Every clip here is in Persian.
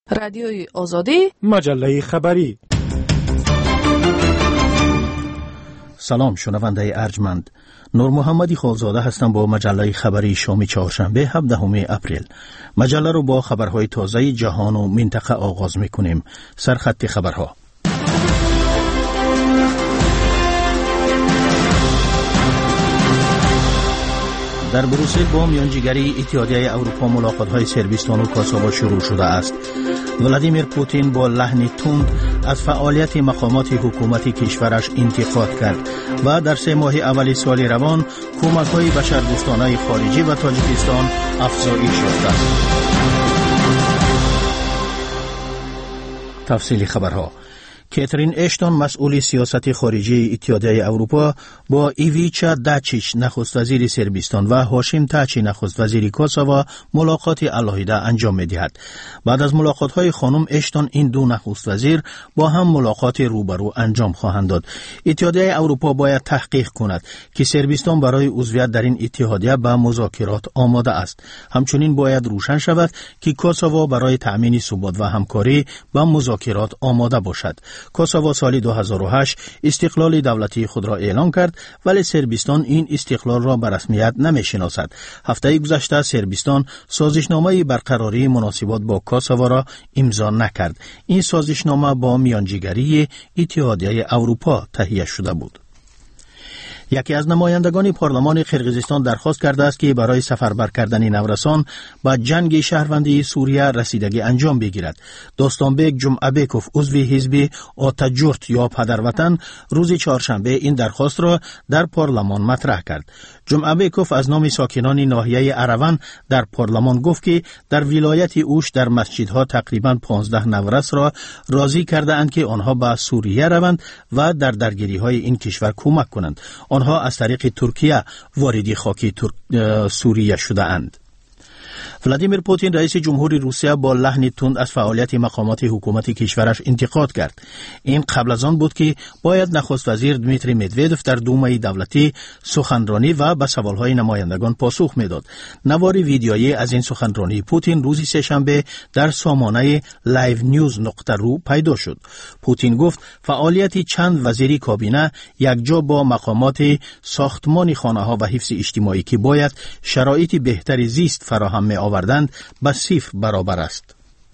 رادیوی آزادی، مجله خبری. سلام شنونده ارجمند، نور محمدی خالزاده هستم با مجله خبری شام چهارشنبه 17 اپریل. مجله رو با خبرهای تازه جهان و منطقه آغاز می‌کنیم. سرخط خبرها. در بروسل با میانجیگری اتحادیه اروپا ملاقات‌های صربیستان و کاساوا شروع شده است. ولادیمیر پوتین با لحن تند از فعالیت مقامات حکومتی کشورش انتقاد کرد و در 3 ماه اول سال روان کمک‌های بشردوستانه خارجی و تاجیکستان افزایش یافته است. تفصیل خبرها. کاترین اشتون مسئول سیاست خارجی اتحادیه اروپا با ایویچا داچیچ نخست وزیر صربیستان و هاشیم تاچی نخست وزیر کاساوا ملاقات علاهیده انجام می‌دهد. بعد از ملاقات‌های خانم اشتون این دو نخست وزیر با هم ملاقات روبرو انجام خواهند داد. اتحادیه اروپا باید تحقیق کند که صربیستان برای عضویت در این اتحادیه به مذاکرات آماده است. همچنین باید روشن شود که کاساوا برای تأمین ثبات و همکاری به مذاکرات آماده باشد. کاساوا سال 2008 استقلال دولتی خود را اعلام کرد، ولی صربیستان این استقلال را به رسمیت نمی‌شناسد. هفته گذشته صربیستان سازشنامه برقراری مناسبات با کاساوا را امضا نکرد. این سازشنامه با میانجیگری اتحادیه اروپا تهیه شده بود. یکی از نمایندگان پارلمان قرقیزستان درخواست کرده است که برای سفربر کردن نورسان به جنگ شهروندی سوریه رسیدگی انجام بگیرد. داستانبک جمعبکوف عضو حزب آتاجورت یا پدروطن روز چهارشنبه این درخواست را در پارلمان مطرح کرد. جمعبکوف از نام ساکنان ناحیه اروان در پارلمان گفت که در ولایت اوش در مسجدها تقریباً 15 نورس را راضی کرده اند که آنها به سوریه روند و در درگیری‌های این کشور کمک کنند. آنها از طریق ترکیه واردی خاک سوریه شده اند. ولادیمیر پوتین رئیس جمهوری روسیه با لحن تند از فعالیت مقامات حکومتی کشورش انتقاد کرد. این قبل از آن بود که باید نخست وزیر دمیتری مدودوف در دومای دولتی سخنرانی و به سوالهای نمایندگان پاسخ میداد. نوار ویدیویی از این سخنرانی پوتین روز سه‌شنبه در سامانه livenews.ru پیدا شد. پوتین گفت فعالیت چند وزیری کابینه یکجا با مقامات ساختمان خانه‌ها و حفظ اجتماعی که باید شرایط بهتری زیست فراهم می آوردند به 0 برابر است.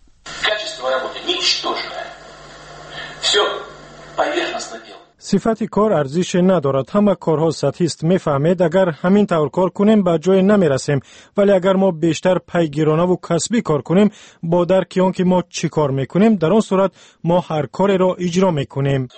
صفت کار ارزش ندارد. همه کارها سطحی است. میفهمید اگر همین طور کار کنیم به جای نمیرسیم، ولی اگر ما بیشتر پیگیرانه و کسبی کار کنیم با درک آن که ما چی کار میکنیم، در آن صورت ما هر کاری را اجرا میکنیم.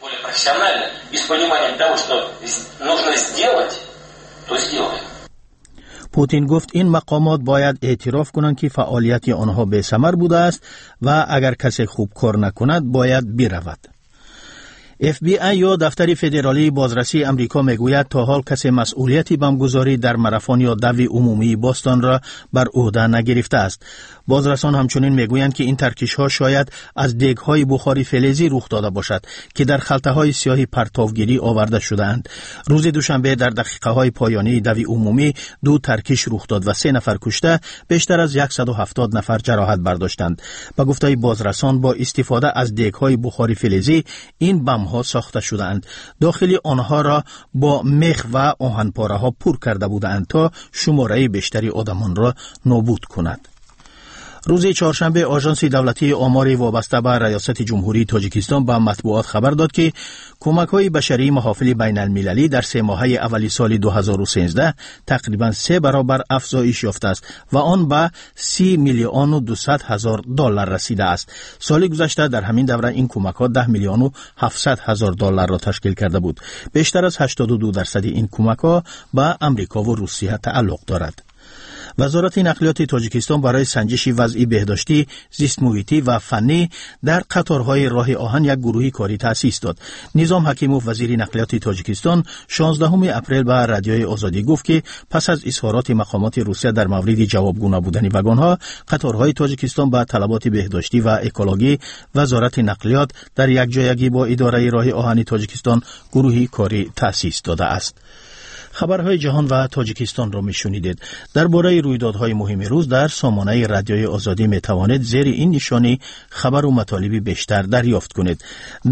پوتین گفت این مقامات باید اعتراف کنند که فعالیت آنها بی‌ثمر بوده است و اگر کسی خوب کار نکند باید برود. FBI یا دفتر فدرالی بازرسی امریکا میگوید تا حال کسی مسئولیتی بمبگذاری در ماراتون یا دوی عمومی باستان را بر عهده نگرفته است. بازرسان همچنین میگویند که این ترکش‌ها شاید از دیگ‌های بخاری فلزی رخ داده باشد که در خلطه‌های سیاه پرتابگیری آورده شده‌اند. روز دوشنبه در دقیقه‌های پایانی دوی عمومی 2 ترکش رخ داد و 3 نفر کشته، بیشتر از 170 نفر جراحت برداشتند. به گفته بازرسان با استفاده از دیگ‌های بخاری فلزی این بم‌ها ساخته شدند. داخل آنها را با مخ و آهنپاره‌ها پر کرده بودند تا شماره بیشتری آدمان را نابود کند. روز چهارشنبه آژانس دولتی آمار وابسته به ریاست جمهوری تاجیکستان به مطبوعات خبر داد که کمک‌های بشری محافل بین المللی در 3 ماهه اول سال 2013 تقریباً 3 برابر افزایش یافته است و آن به 30,200,000 دلار رسیده است. سال گذشته در همین دوره این کمک‌ها 10,700,000 دلار را تشکیل کرده بود. بیشتر از 82% این کمک‌ها به امریکا و روسیه تعلق دارد. وزارت نقلیات تاجیکستان برای سنجش وضعی بهداشتی، زیست محیطی و فنی در قطارهای راه آهن یک گروهی کاری تأسیس داد. نظام حکیموف وزیر نقلیات تاجیکستان 16 اپریل به رادیوی آزادی گفت که پس از اظهارات مقامات روسیه در مورد جوابگو نبودن واگن‌ها، قطارهای تاجیکستان با طلبات بهداشتی و اکولوژی وزارت نقلیات در یک جایگی با اداره راه آهن تاجیکستان گروهی کاری تأسیس داده است. خبرهای جهان و تاجیکستان را میشنیدید. درباره رویدادهای مهم روز در سامانه رادیوی آزادی میتوانید زیر این نشانی خبر و مطالبی بیشتر دریافت کنید.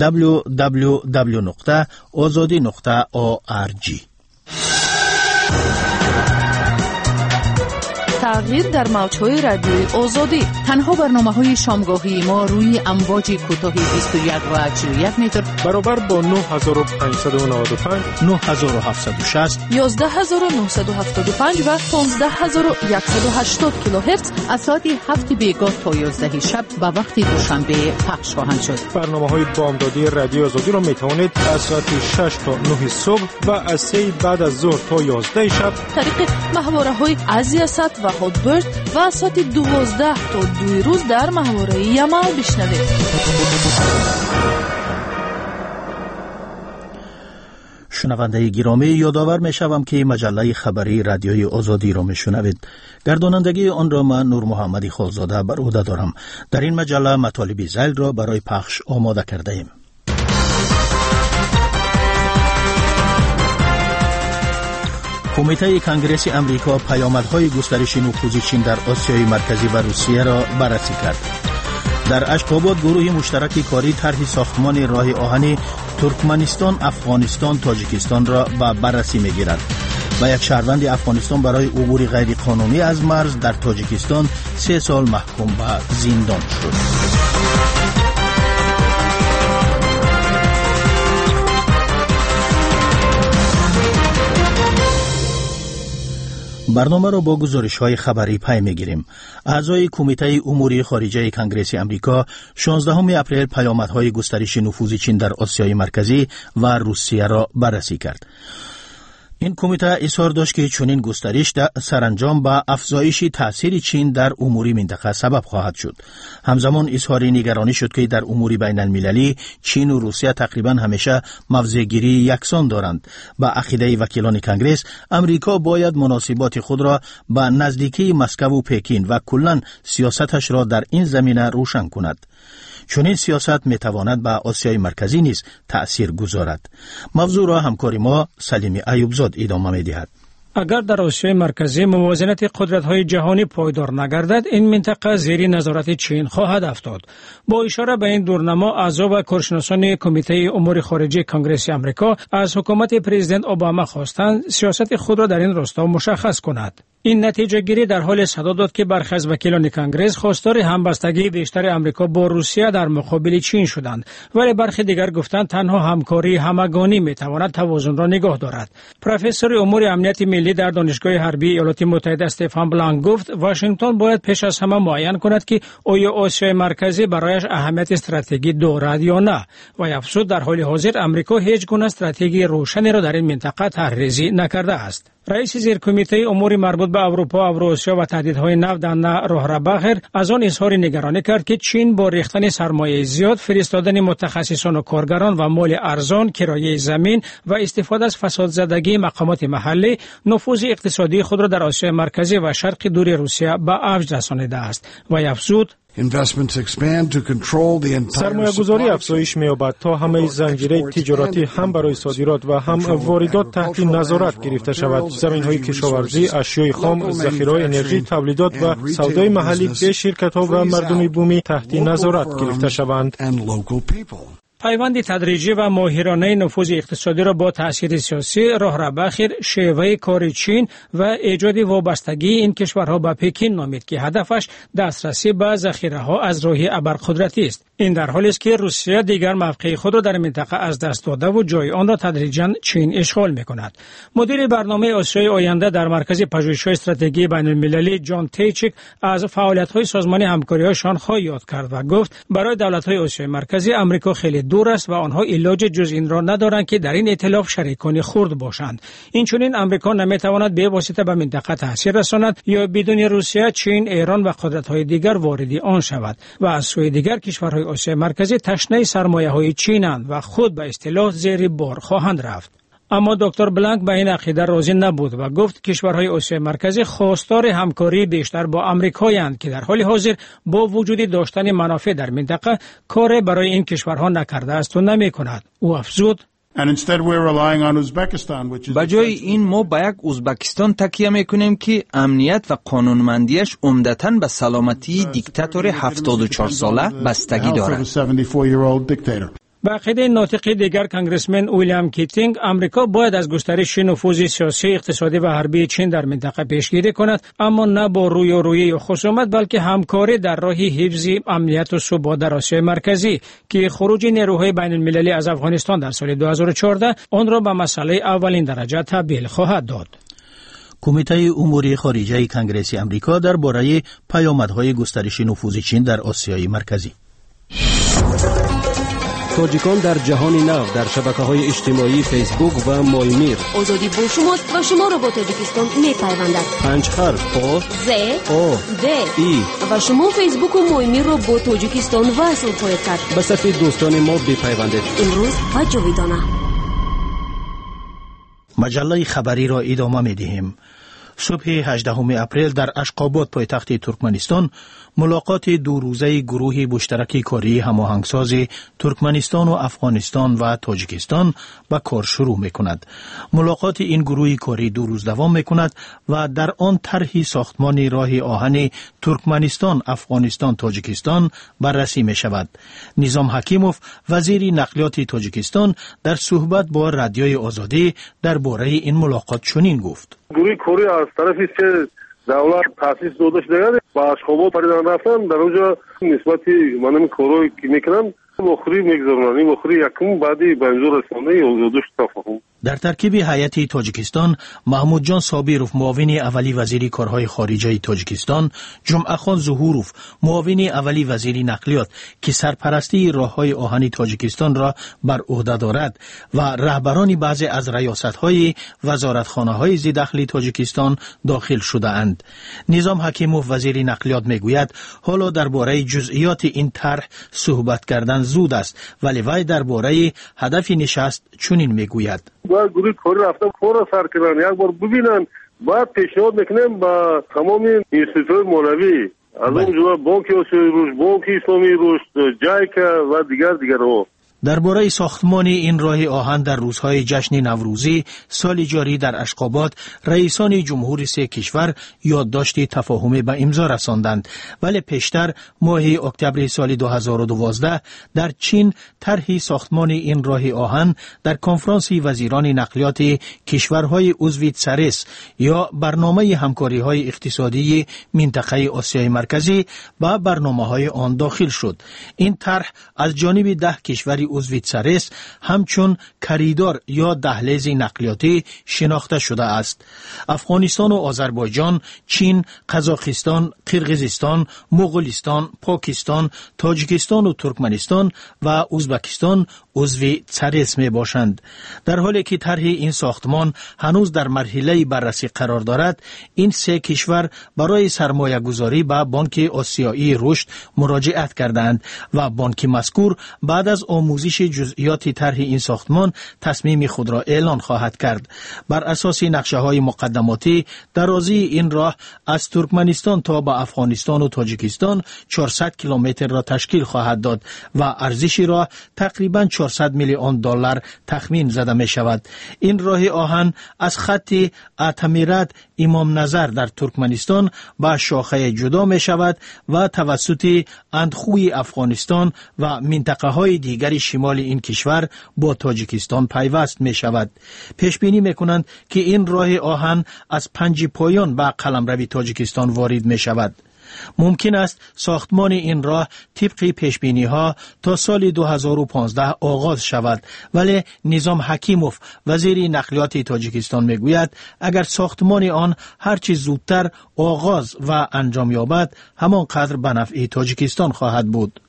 www.azadi.org. تغییر در موج‌های رادیوی آزادی. تنها برنامه‌های شامگاهی ما روی امواج کوتاه 21 و 41 متر برابر با 9595 9760 11975 و 15180 کیلوهرتز از ساعت 7 بیگاه تا 11 شب به وقت دوشنبه پخش خواهند شد. برنامه‌های بامدادی رادیو آزادی را می‌توانید از ساعت 6 تا 9 صبح و از 3 بعد از ظهر تا 11 شب طریق محوره‌های ازیاست و هاتبرد و از ساعت 12 تا 2 روز در محوره یمل بشنوید. شنونده گرامی، یادآور می‌شوم که مجله خبری رادیوی آزادی را می‌شنوید. گردانندگی آن را من نور محمدی خالزاده بر عهده دارم. در این مجله مطالب ذیل را برای پخش آماده کرده ایم. کمیته کنگره امریکا پیامدهای گسترش نفوذ چین در آسیای مرکزی و روسیه را بررسی کرد. در اشخاباد گروه مشترک کاری طرح ساختمان راه آهنی ترکمنستان، افغانستان، تاجیکستان را به بررسی می‌گیرد. و یک شهروند افغانستان برای عبور غیر قانونی از مرز در تاجیکستان 3 سال محکوم به زندان شد. برنامه را با گزارش‌های خبری پی می‌گیریم. اعضای کمیته امور خارجه کنگره امریکا 16 اپریل پیامدهای گسترش نفوذ چین در آسیای مرکزی و روسیه را بررسی کرد. این کمیته اظهار داشت که چنین گسترش سرانجام به افزایش تأثیر چین در امور منطقه سبب خواهد شد. همزمان اظهار نگرانی شد که در امور بین المللی چین و روسیه تقریبا همیشه موضع‌گیری یکسان دارند. با عقیده وکیلان کنگره، امریکا باید مناسبات خود را به نزدیکی مسکو و پکین و کلاً سیاستش را در این زمینه روشن کند. چون این سیاست میتواند به آسیای مرکزی نیز تأثیر گذارد. موضوع را همکاری ما سلیم ایوبزاد ادامه می‌دهد. اگر در آسیای مرکزی موازنت قدرت‌های جهانی پایدار نگردد، این منطقه زیر نظارت چین خواهد افتاد. با اشاره به این دورنما، اعضا و کارشناسان کمیته امور خارجه کنگره آمریکا از حکومت پرزیدنت اوباما خواستند سیاست خود را در این راستا مشخص کند. این نتیجه گیری در حال صدا داد که برخی از وکیلان کنگره خواستار همبستگی بیشتر آمریکا با روسیه در مقابل چین شدند، ولی برخی دیگر گفتند تنها همکاری همگانی میتواند توازن را نگاه دارد. پروفسور امور امنیت ملی در دانشگاه حربی ایالات متحده استفان بلانک گفت واشنگتن باید پیش از همه معین کند که آیا آسیای مرکزی برایش اهمیت استراتژیکی دارد یا نه، و افزود در حال حاضر آمریکا هیچ گونه استراتژی روشنی را در این منطقه طرح‌ریزی نکرده است. رئیس زیر کمیته امور مربوط به اروپا، اوراسیا و تهدیدهای نفت دانا روهرباخر از آن اظهار نگرانی کرد که چین با ریختن سرمایه زیاد، فرستادن متخصصان و کارگران و مال ارزان، کرایه زمین و استفاده از فسادزدگی مقامات محلی، نفوذ اقتصادی خود را در آسیای مرکزی و شرق دور روسیه به اوج رسانیده است. و افزود سرمایه‌گذاری افزایش می‌یابد تا همه زنجیره تجارتی هم برای صادرات و هم واردات تحت نظارت گرفته شود. زمین‌های کشاورزی، اشیاء خام، ذخیره‌های انرژی، تولیدات و سودای محلی به شرکت‌ها و مردم بومی تحت نظارت گرفته شوند. پیوند تدریجی و ماهرانه نفوذ اقتصادی را با تأثیر سیاسی، روهرباخر شیوه کار چین و ایجاد وابستگی این کشورها به پکین نامید که هدفش دسترسی به ذخیره‌ها از راه ابرقدرتی است. این در حالی است که روسیه دیگر موقع خود را در منطقه از دست داده و جای آن را تدریجاً چین اشغال می‌کند. مدیر برنامه آسیای آینده در مرکز پژوهش‌های استراتژی بین‌المللی جان تیچیک از فعالیت‌های سازمان همکاری‌های شانگهای یاد کرد و گفت برای دولت‌های آسیای مرکزی آمریکا خیلی دور است و آنها علاج جز این را ندارند که در این ائتلاف شریکان خرد باشند. اینچنین آمریکا نمی‌تواند به واسطه به منطقه تاثیر رساند یا بدون روسیه، چین، ایران و قدرت‌های دیگر وارد آن شود و از سوی دیگر کشورهای آسیای مرکزی تشنه سرمایه‌های چینند و خود به اصطلاح زیر بار خواهند رفت. اما دکتر بلانک به این عقیده راضی نبود و گفت کشورهای آسیای مرکزی خواستار همکاری بیشتر با آمریکایند که در حال حاضر با وجود داشتن منافع در منطقه کار برای این کشورها نکرده است و نمی‌کند. او افزود بجای این ما به یک ازبکستان تکیه میکنیم که امنیت و قانونمندیش عمدتاً به سلامتی دیکتاتور 74 ساله بستگی دارد. به عقیده ناطق دیگر کنگرسمن ویلیام کیتینگ، آمریکا باید از گسترش نفوذ سیاسی، اقتصادی و حربی چین در منطقه پیشگیری کند، اما نه با رویارویی و خصومت، بلکه همکاری در راه حفظ امنیت و ثبات در آسیای مرکزی که خروج نیروهای بین المللی از افغانستان در سال 2014 آن را به مسئله اولین درجه تبدیل خواهد داد. کمیته امور خارجه کنگره آمریکا درباره پیامدهای گسترش نفوذ چین در آسیای مرکزی. تاجیکان در جهان نو در شبکه‌های اجتماعی فیسبوک و مایمیر. آزادی با شماست و شما را با تاجیکستان می‌پیوندد. 5 حرف آ ز او د ای و شما فیسبوک و مایمیر را با تاجیکستان وصل خواهید کرد. به صف دوستان ما بپیوندید. امروز و جاویدانه. مجله خبری را ادامه می‌دهیم. صبح 18 اپریل در اشقاباد پایتخت ترکمنستان ملاقات دو روزه گروه مشترک کاری هماهنگساز ترکمنستان و افغانستان و تاجیکستان به کار شروع می‌کند. ملاقات این گروه کاری 2 روز دوام می‌کند و در آن طرح ساختمان راه آهن ترکمنستان، افغانستان، تاجیکستان بررسی می‌شود. نظام حکیموف وزیر نقلیات تاجیکستان در صحبت با رادیوی آزادی درباره این ملاقات چنین گفت: گروه کاری از طرفی که دولت تاسیس داده شده با اشخاص پریدن رفتن در اونجا نسبتی منم کارایی که میکنن مخری میگذارن مخری یکم بعدی بنجور رسانه یا دوست تفاهم. در ترکیب هیئت تاجیکستان محمود جان صابیروف معاون اولی وزیر کارهای خارجه تاجیکستان، جمعه خان ظهوروف معاون اولی وزیر نقلیات که سرپرستی راههای آهن تاجیکستان را بر عهده دارد و رهبران بعضی از ریاست‌های وزارتخانه‌های ذی‌دخل تاجیکستان داخل شده اند. نظام حکیموف وزیر نقلیات میگوید حالا درباره جزئیات این طرح صحبت کردن زود است، ولی وی درباره هدف نشست چنین میگوید: با گروه کاری رفتن کار سر کردن یک بار ببینن، بعد پیشنهاد میکنیم با تمام اینستیتوت مولوی از اونجا بانک آسیای رشد، بانک اسلامی رشد، جایکا و دیگر ها. درباره ساختمان این راه آهن در روزهای جشن نوروزی سال جاری در اشقاباد رئیسان جمهور 3 کشور یادداشت تفاهمی به امضا رساندند، ولی پیشتر ماه اکتبر سال 2012 در چین طرح ساختمان این راه آهن در کنفرانس وزیران نقلیات کشورهای عضو سرس یا برنامه همکاری‌های اقتصادی منطقه آسیای مرکزی با برنامه‌های آن داخل شد. این طرح از جانب 10 کشور عضو سرس همچون کریدور یا دهلیز نقلیاتی شناخته شده است. افغانستان و آذربایجان، چین، قزاقستان، قرقیزستان، مغولستان، پاکستان، تاجیکستان و ترکمنستان و ازبکستان عضو سرس می باشند. در حالی که طرح این ساختمان هنوز در مرحله بررسی قرار دارد، این 3 کشور برای سرمایه گذاری به بانک آسیایی رشد مراجعت کردند و بانک مذکور بعد از آموزش جزئیات طرح این ساختمان تصمیم خود را اعلان خواهد کرد. بر اساس نقشه های مقدماتی درازی این راه از ترکمنستان تا به افغانستان و تاجیکستان 400 کیلومتر را تشکیل خواهد داد و ارزش راه تقریباً 400 میلیون دلار تخمین زده می شود. این راه آهن از خط اتمیرات امام نظر در ترکمنستان با شاخه جدا می شود و توسط اندخوی افغانستان و منطقه های دیگر شمال این کشور با تاجیکستان پیوست می شود. پیش بینی می کنند که این راه آهن از 5 پایان به قلمرو تاجیکستان وارد می شود. ممکن است ساختمان این راه طبق پیشبینی ها تا سال 2015 آغاز شود، ولی نظام حکیموف وزیر نقلیات تاجیکستان میگوید اگر ساختمان آن هرچی زودتر آغاز و انجام یابد همانقدر به نفع تاجیکستان خواهد بود.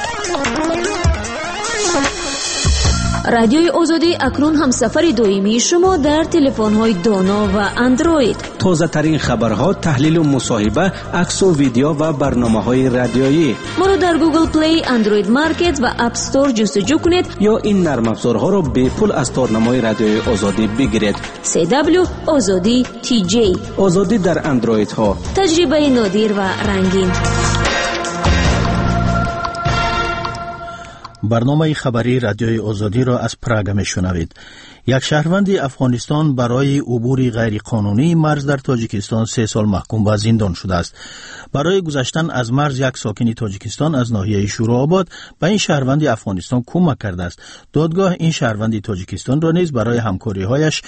رادیوی آزادی اکنون هم سفر دائمی شما در تلفن‌های دانا و اندروید. تازه ترین خبرها، تحلیل و مصاحبه، عکس و ویدیو و برنامه‌های رادیویی. ما رو در گوگل پلی، اندروید مارکت و اپ استور جستجو کنید یا این نرم افزارها رو به پول از تارنمای رادیوی آزادی بگیرید. CW آزادی TJ آزادی در اندروید ها. تجربه نادر و رنگین. برنامه خبری رادیوی آزادی را از پراگ میشنوید. یک شهروند افغانستان برای عبور غیرقانونی مرز در تاجیکستان 3 سال محکوم به زندان شده است. برای گذشتن از مرز یک ساکن تاجیکستان از ناحیه شورآباد به این شهروند افغانستان کمک کرده است. دادگاه این شهروند تاجیکستان را نیز برای همکاری‌هایش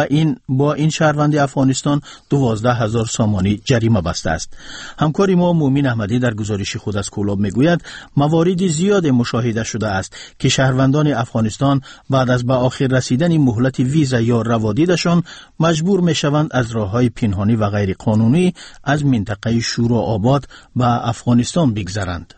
با این شهروند افغانستان 12,000 سامانی جریمه بسته است. همکار ما مومن احمدی در گزارش خود از کولاب میگوید موارد زیاد مشاهده شده است که شهروندان افغانستان بعد از به آخر رسیدن مهلت ویزا یا روادیدشان مجبور میشوند از راههای پنهانی و غیر قانونی از منطقه شورآباد به افغانستان بگذرند.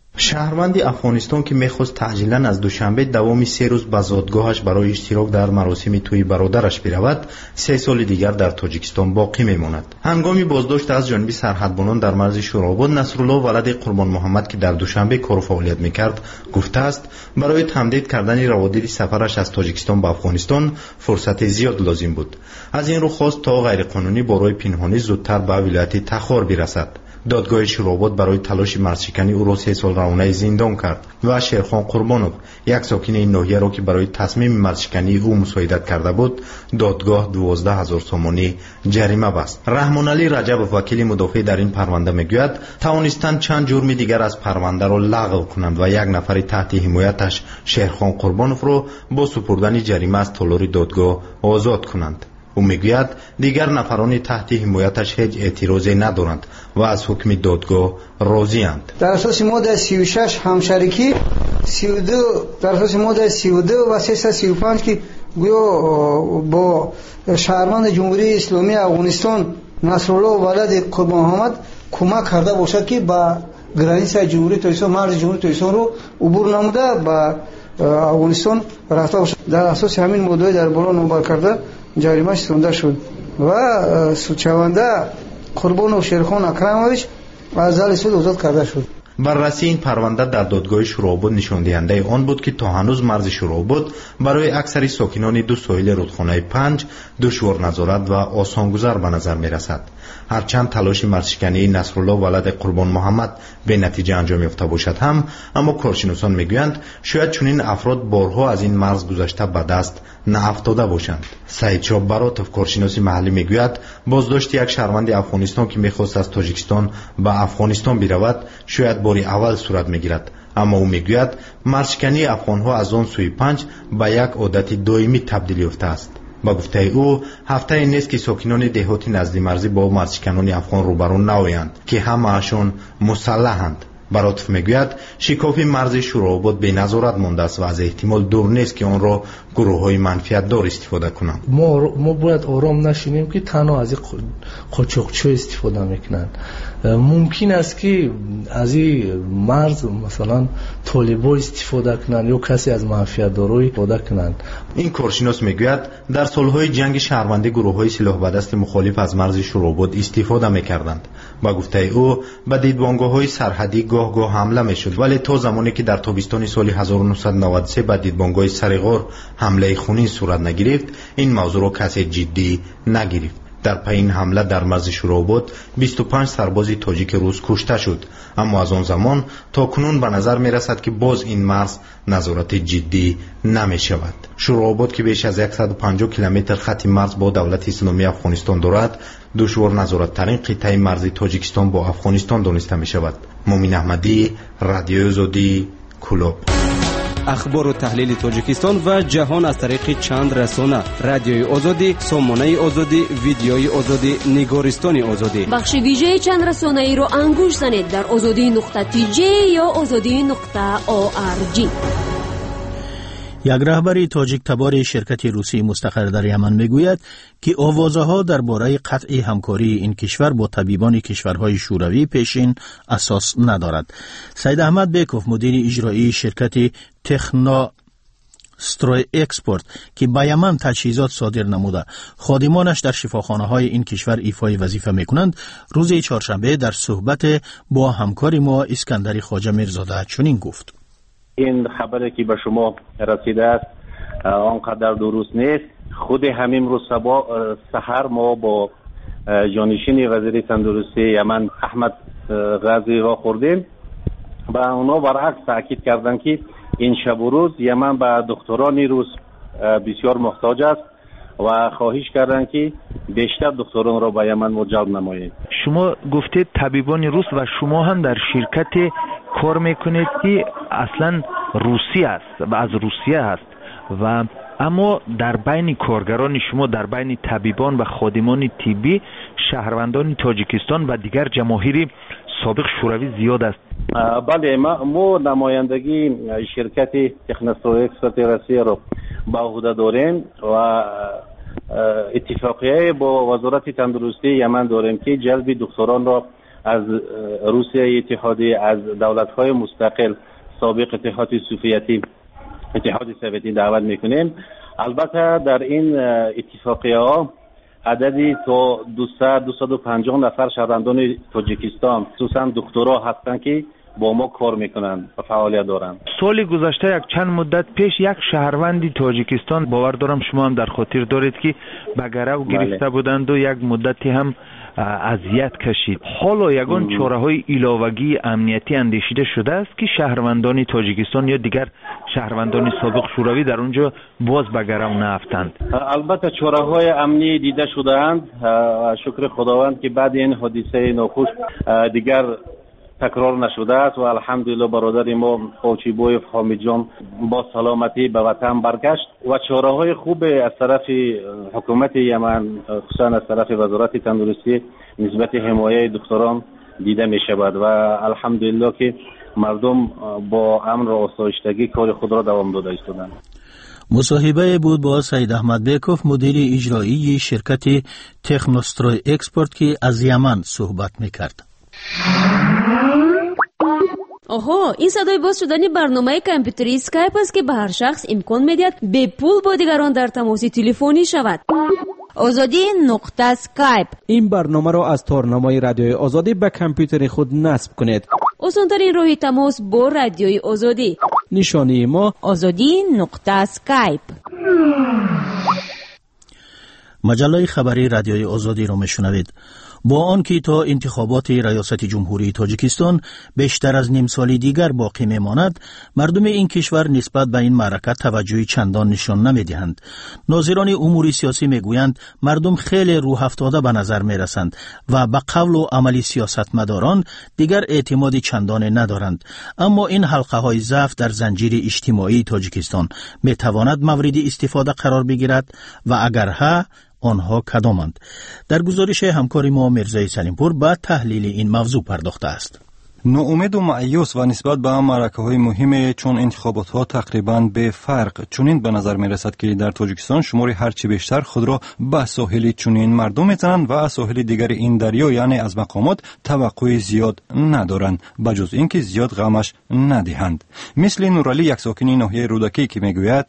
شهروند افغانستان که میخواست تعجیلاً از دوشنبه دوامی 3 روز به زادگاهش برای اشتراک در مراسم توی برادرش برود 3 سال دیگر در تاجیکستان باقی میماند. هنگامی بازداشت از جانب سرحدبانان در مرز شورآباد، نصرالله ولد قربان محمد که در دوشنبه کار و فعالیت میکرد گفته است برای تمدید کردن روادید سفرش از تاجیکستان به افغانستان فرصت زیاد لازم بود. از این رو خواست تا غیر قانونی برای پنهانی زودتر به ولایت تخار برسد. دادگاه شورآباد برای تلاش مرزشکنی او را 3 سال روانه زندان کرد و شیرخان قربانوف، یک ساکن این ناحیه را که برای تصمیم مرزشکنی او مساعدت کرده بود، دادگاه 12,000 سامانی جریمه بست. رحمان علی رجب، وکیل مدافع در این پرونده میگوید توانستند چند جرم دیگر از پرونده را لغو کنند و یک نفر تحت حمایتش شیرخان قربانوف را با سپردن جریمه از تالار دادگاه آزاد کنند. او میگوید دیگر نفران تحت حمایتش هیچ اعتراضی ندارند و از حکم دادگاه راضی‌اند. در اساس ماده 36 همشریکی 32 در اساس ماده 32 و 335 که گویا با شهروند جمهوری اسلامی افغانستان نصرالله ولد قربان محمد کمک کرده باشد که با گرانیس جمهوری تاجیکستان، مرز جمهوری تاجیکستان رو عبور نموده با افغانستان رفته باشد. در اساس همین ماده در بالا نمبر کرده جریمه‌اش سونده شد و سوچونده قربان شیرخان اکرمویچ از زال سود آزاد کرده شد. بررسی این پرونده در دادگاه شورآباد نشان دهنده آن بود که تا هنوز مرز شورآباد برای اکثر ساکنان دو ساحل رودخانه 5 دشوار نظارت و آسانگذر به نظر می رسد. هرچند تلاش مرزشکنی نصرالله ولد قربان محمد به نتیجه انجام یافته باشد هم، اما کارشناسان میگویند شاید چنین افراد بارها از این مرز گذشته به دست نافتاده باشند. سعید شاب براتوف، کارشناس محلی، میگوید بازداشت یک شهروند افغانستان که میخواست از تاجیکستان به افغانستان برود شاید باری اول صورت میگیرد، اما او میگوید مرزشکنی افغانها از آن سوی 5 به یک عادت دائمی تبدیل یافته است. با گفته او هفته نیست که ساکنان دهات نزدیک مرزی با مرزشکنان افغان روبرو نآیند که همه‌شان مسلحند. براتوف میگوید شکاف مرز شورآباد به نظارت مانده است و از احتمال دور نیست که آن را گروه‌های منفعت دار استفاده کنند. ما باید آرام نشینیم که تنها از قاچاقچی استفاده میکنند. ممکن است که از این مرز مثلا طالبا استفاده کنند یا کسی از منفعت دارای استفاده کنند. این کارشناس میگوید در سالهای جنگ شهروندی گروه‌های سلاح به دست مخالف از مرز شورآباد استفاده میکردند. با گفته او به دیدبانگاه‌های سرحدی گاه حمله میشد، ولی تا زمانی که در تابستان سال 1993 به دیدبانگاه سرغار حمله خونین صورت نگرفت، این موضوع را کسی جدی نگرفت. در پی این حمله در مرز شورآباد 25 سرباز تاجیک روس کشته شد، اما از آن زمان تا کنون به نظر می رسد که باز این مرز نظارت جدی نمی شود. شورآباد که بیش از 150 کیلومتر خط مرز با دولت اسلامی افغانستان دارد، دشوار نظارت ترین قطعه مرزی تاجیکستان با افغانستان دانسته می شود. مومن احمدی، رادیو آزادی، کولاب. اخبار و تحلیل تاجیکستان و جهان از طریق چند رسانه: رادیوی آزادی، سامانه آزادی، ویدیوی آزادی، نگارستان آزادی. بخش ویژه چند رسانه ای رو انگوش زنید در azadi.tj یا azadi.org. یک رهبر تاجیک تبار شرکت روسی مستقر در یمن میگوید که آوازه‌ها درباره قطع همکاری این کشور با طبیبان کشورهای شوروی پیشین اساس ندارد. سید احمد بیکوف، مدیر اجرایی شرکت تخنا استروی اکسپورت که به یمن تجهیزات صادر نموده خادمانش در شفاخانه‌های این کشور ایفای وظیفه می‌کنند، روز چهارشنبه در صحبت با همکار ما اسکندر خواجه میرزاده چنین گفت: این خبری که به شما رسیده است آنقدر درست نیست. خود همین روز سحر ما با جانشین وزیر تندرستی یمن احمد غازی را خوردیم و اونا برعکس تاکید کردند که این شب و روز یمن به دکتران روس بسیار محتاج است و خواهش کردن که بیشتر دکتران را به یمن جلب نمایید. شما گفتید طبیبان روس و شما هم در شرکت کار میکنید که اصلا روسی است و از روسیه است و اما در بین کارگران شما، در بین طبیبان و خادمان طبی، شهروندان تاجیکستان و دیگر جماهیر سابق شوروی زیاد است. بله، ما نمایندگی شرکت تکنوستروی اکسپرت روسیه را به عهده داریم و اتفاقیه با وزارت تندرستی یمن داریم که جلب دکتران را از روسیه اتحادی، از دولت‌های مستقل سابق اتحاد سوویتی دعوت میکنیم. البته در این اتفاقیه ها عددی تا 250 نفر شهروندان تاجیکستان خصوصا دکترها هستند که با ما کار میکنند و فعالیت دارند. سال گذشته یک چند مدت پیش یک شهروندی تاجیکستان، باور دارم شما هم در خاطر دارید که به گرو گرفته بودند و یک مدتی هم اذیت کشید. حالا یگان چاره‌های علاوه‌ای امنیتی اندیشیده شده است که شهروندان تاجیکستان یا دیگر شهروندان سابق شوروی در اونجا باز به گرو نرفتند. البته چاره‌های امنی دیده شده‌اند. شکر خداوند که بعد این حادثه ناخوش دیگر تکرار نشده است و الحمدلله برادر ما قاچیبویف حامد جان با سلامتی به وطن برگشت و چاره‌های خوب از طرف حکومت یمن خصوصا از طرف وزارت تندرستی نسبت حمایت دکتران دیده می شود و الحمدلله که مردم با امن و آسایشتگی کار خود را دوام داده ایستادند. مصاحبه بود با سید احمد بیکوف، مدیر اجرایی شرکت تکنوستروی اکسپورت که از یمن صحبت می‌کرد. آها، این صدای باز شدن برنامه کامپیوتری اسکایپ است که به هر شخص امکان می‌دهد به پول با دیگران در تماس تلفنی شود. آزادی نقطه اسکایپ. این برنامه را از تارنمای رادیوی آزادی به کامپیوتر خود نصب کنید. آسان‌ترین راه تماس با رادیوی آزادی. نشانی ما آزادی نقطه اسکایپ. مجله خبری رادیوی آزادی را میشنوید. با آنکه تا انتخابات ریاست جمهوری تاجیکستان بیشتر از نیم سال دیگر باقی میماند، مردم این کشور نسبت به این معرکه توجهی چندان نشان نمیدهند. ناظران امور سیاسی میگویند مردم خیلی روح افتاده به نظر میرسند و به قول و عمل سیاستمداران دیگر اعتماد چندانی ندارند. اما این حلقه های ضعف در زنجیر اجتماعی تاجیکستان میتواند مورد استفاده قرار بگیرد و اگر ها، آنها کدامند؟ در گزارش همکار ما مرزای سلیمپور به تحلیل این موضوع پرداخته است. ناامید و مایوس و نسبت به معرکه‌های مهم چون انتخابات‌ها تقریباً به فرق چنین به نظر می‌رسد که در تاجیکستان شماری هرچی بیشتر خود را به ساحل چنین مردم می‌زنند و از ساحل دیگر این دریا یعنی از مقامات توقع زیاد ندارند بجز اینکه زیاد غمش ندهند. مثل نورعلی یک ساکن ناحیه رودکی که میگوید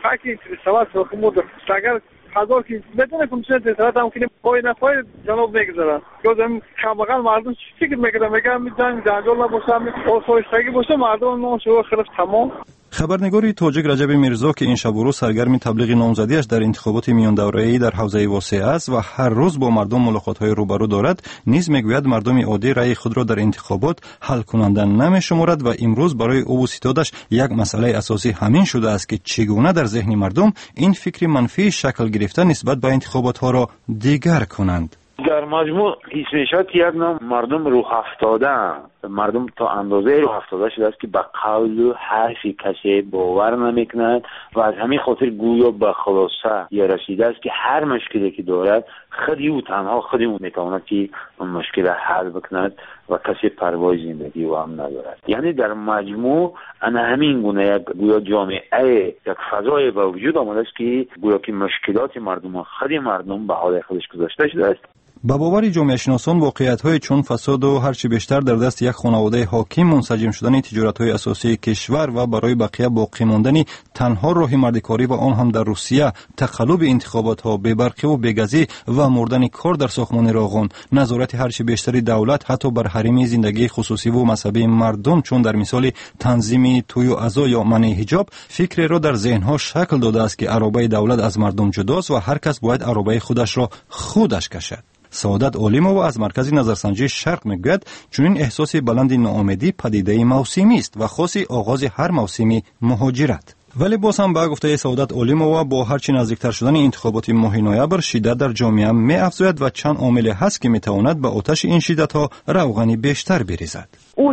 هزار که بدون کمیسیون اطلاعات هم کنیم پای نفای جناب میگذارن گفتم خمقان مردم چی فکر میکنن میگم میذارن جنگل نباشه آسایشتگی باشه مردم نوشو خلاص تمام. خبرنگار تاجیک رجب میرزا که این شب و روز سرگرم تبلیغ نامزدیش در انتخابات میان دوره‌ای در حوزه واسع است و هر روز با مردم ملاقات‌های روبرو دارد، نیز میگوید مردم عادی رأی خود را در انتخابات حل کننده نمی‌شمارد و امروز برای او و ستادش یک مسئله اساسی همین شده است که چگونه در ذهن مردم این فکر منفی شکل گرفته نسبت به انتخابات‌ها را دیگر کنند. در مجموع حسنشات یک نوع مردم روح افتاده، مردم تا اندازه روح افتاده شده است که به قول و حرف کسی باور نمیکنند و از همین خاطر گویا به خلاصه یا رسیده است که هر مشکلی که دارد خودی او تنها خودی او میتواند که اون مشکل حل بکند و کسی پروای زندگی و هم ندارد. یعنی در مجموع انا همین گونه یک گویا جامعه یک فضای به وجود آمده است که گویا که مشکلات مردم و خودی مردم به حال خودش گذاشته شده است. با باور جامعه شناسان واقعیت‌های چون فساد و هرچی بیشتر در دست یک خانواده حاکم منسجم شدن تجارت‌های اساسی کشور و برای بقیه باقی ماندن تنها راه مردکاری و آن هم در روسیه تقلب انتخابات‌ها، بی‌برقی و بی‌گازی و مردن کار در ساختمان راغون، نظارت هرچی بیشتری دولت حتی بر حریم زندگی خصوصی و مذهبی مردم چون در مثال تنظیم توی و عزا یا منع حجاب، فکر را در ذهن‌ها شکل داده است که عرابه دولت از مردم جداست و هر کس باید عرابه خودش را خودش کشد. سعادت علیمووا از مرکز نظرسنجی شرق میگوید چنین احساس بلند ناامیدی پدیده موسمی است و خاصی آغاز هر موسمی مهاجرت. ولی باز هم با گفته سعادت علیمووا با هرچی نزدیکتر شدن انتخابات ماه نوامبر شدت در جامعه می افزاید و چند عامل هست که میتواند به آتش این شدت ها روغنی بیشتر بریزد.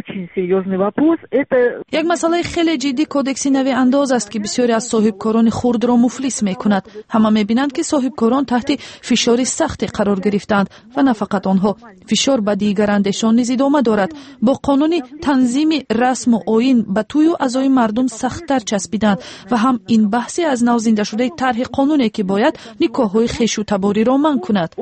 یک مسئله خیلی جدی کودکس نوی انداز است که بسیاری از صاحبکاران خرد را مفلس میکند. همه میبینند که صاحبکاران تحت فشار سخت قرار گرفتند و نه فقط آنها، فشار به دیگرانشان نیز ادامه دارد. با قانون تنظیم رسم و آیین به توی و اعضای مردم سخت‌تر چسبیدند و هم این بحثی از نو زنده شده طرح قانونی که باید نکاح‌های خویش و تباری را منع کند.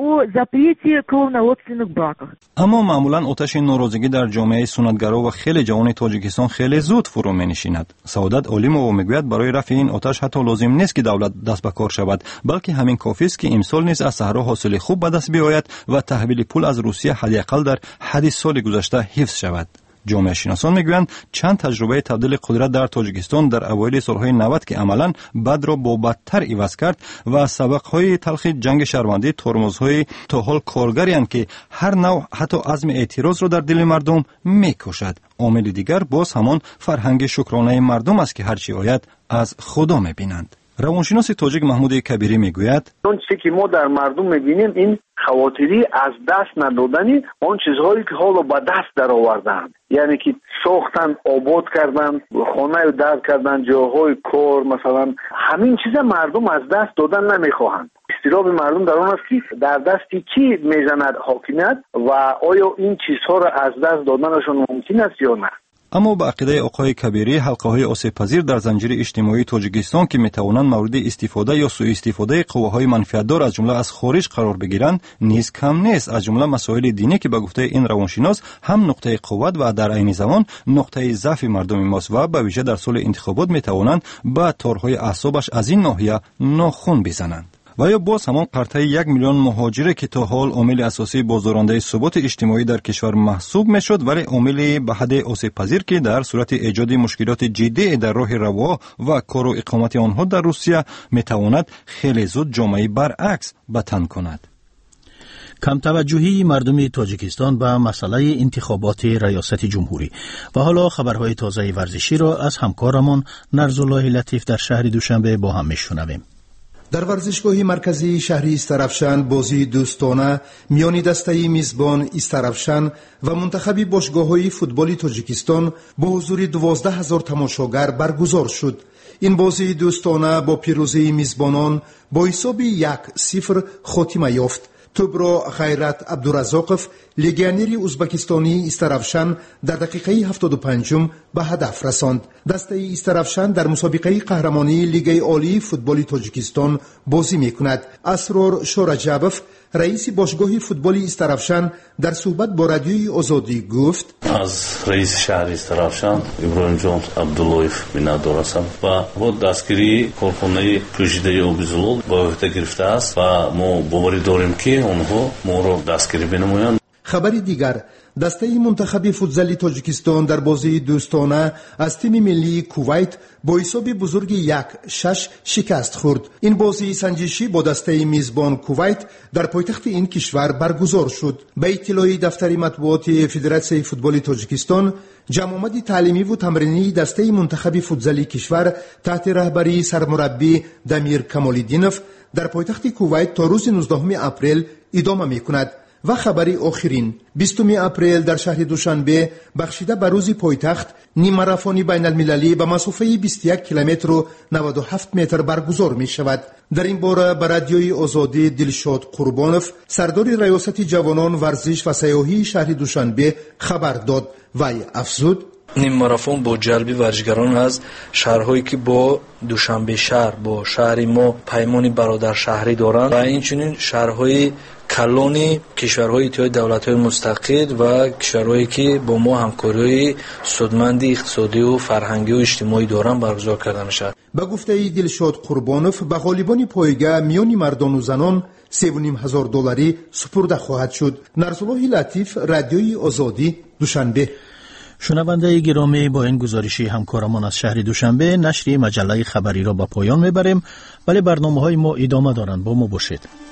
اما معمولا آتش ناراضگی در جامعه سنتگرا و خیلی جوان تاجیکستان خیلی زود فرو می‌نشیند. سعادت علیمووا میگوید برای رفع این آتش حتی لازم نیست که دولت دست به کار شود، بلکه همین کافی است که امسال نیز از صحرا حاصل خوب به دست بیاید و تحویل پول از روسیه حداقل در حد سال گذشته حفظ شود. جامعه شناسان میگویند چند تجربه تبدیل قدرت در تاجیکستان در اوایل سالهای 90 که عملاً بد را با بدتر عوض کرد و سبقهای تلخ جنگ شهروندی ترمزهای تا حال کارگری‌اند که هر نوع حتی عزم اعتراض را در دل مردم میکشد. عامل دیگر باز همان فرهنگ شکرانه مردم است که هرچی آید از خدا میبینند. روانشناس تاجیک محمود کبیری میگوید اون چیزی که ما در مردم میبینیم این خواطری از دست ندادنی اون چیزهایی که حالا به دست در آوردن، یعنی که ساختن، آباد کردن، خانه رو در کردن، جاهای کار، مثلا همین چیز مردم از دست دادن نمیخواهند. استراب مردم در اون است که در دستی کی میزند حاکمیت و آیا این چیزها را از دست دادنشون ممکن است یا نه. اما با عقیده آقای کبیری حلقه‌های آسیب‌پذیر در زنجیر اجتماعی تاجیکستان که میتوانند مورد استفاده یا سوء استفاده قواهای منفعت‌دار از جمله از خارج قرار بگیرند نیز کم نیست. از جمله مسائل دینی که به گفته این روانشناس هم نقطه قوت و در عین زمان نقطه ضعف مردم ماست و به ویژه در سال انتخابات میتوانند با تارهای اعصابش از این ناحیه ناخن بزنند. و یا باز همان قرطه 1 میلیون مهاجره که تا حال عامل اساسی بازدارنده ثبات اجتماعی در کشور محسوب میشد، ولی عامل به حد آسیب پذیر که در صورت ایجاد مشکلات جدی در راه روا و کار و اقامت آنها در روسیه میتواند خیلی زود جامعه برعکس به تن کند. کم توجهی مردم تاجیکستان به مسئله انتخابات ریاست جمهوری. و حالا خبرهای تازه ورزشی را از همکارمان نرزالله لطیف در شهر دوشنبه با هم میشنویم. در ورزشگاه مرکزی شهری استرافشان بازی دوستانه میان دسته میزبان استرافشان و منتخب باشگاه‌های فوتبال تاجیکستان با حضور 12,000 تماشاگر برگزار شد. این بازی دوستانه با پیروزی میزبانان با حساب 1-0 خاتمه یافت. توپ را خیرت عبدالرزاقов لگیونر ازبکستانی استرافشان در دقیقه 75 به هدف رساند. دسته استرافشان در مسابقه قهرمانی لیگ عالی فوتبال تاجیکستان بازی میکند. اسرار شورجابov رئیس باشگاه فوتبال استرافشان در صحبت با رادیوی آزادی گفت از رئیس شهر استرافشان ابراهیم جان عبداللهیف میnnatdor هستم و با دستگیری کارخانه پوشیده اوبزلول با عهده گرفته است و ما باوری داریم که آنها ما را دستگیری بنمایند. خبری دیگر، دسته منتخب فوتبال تاجیکستان در بازی دوستانه از تیم ملی کویت با حساب بزرگ 1-6 شکست خورد. این بازی سنجشی با دسته میزبان کویت در پایتخت این کشور برگزار شد. به اطلاع دفتر مطبوعات فدراسیون فوتبال تاجیکستان، جمع تعلیمی و تمرینی دسته منتخب فوتبال کشور تحت رهبری سرمربی دمیر کمال‌الدینوف در پایتخت کویت تا روز 19 اپریل ادامه می‌کند. و خبری آخرین 20 اپریل در شهر دوشنبه بخشیده به روز پایتخت نیم ماراتون بین المللی به مسافه 21 کیلومتر و 97 متر برگزار می شود. در این باره به رادیوی آزادی دلشاد قربانوف سردار ریاست جوانان ورزش و سیاحی شهر دوشنبه خبر داد و افزود نیم ماراتون با جلب ورزشگران از شهرهایی که با دوشنبه شهر با شهر ما پیمانی برادر شهری دارند و اینچنین شهرهای کلانی کشورهای اتحاد دولت‌های مستقل و کشورهایی که با ما همکاری سودمند اقتصادی و فرهنگی و اجتماعی دارند برگزار کرده میشود. به گفته دلشاد قربانوف به غالبان پایگاه میان مردان و زنان $3,500 سپرده خواهد شد. نرزالله لطیف، رادیوی آزادی، دوشنبه. شنونده گرامی، با این گزارشی همکارمان از شهر دوشنبه نشر مجله خبری را به پایان میبریم، ولی برنامه‌های ما ادامه دارند. با ما باشید.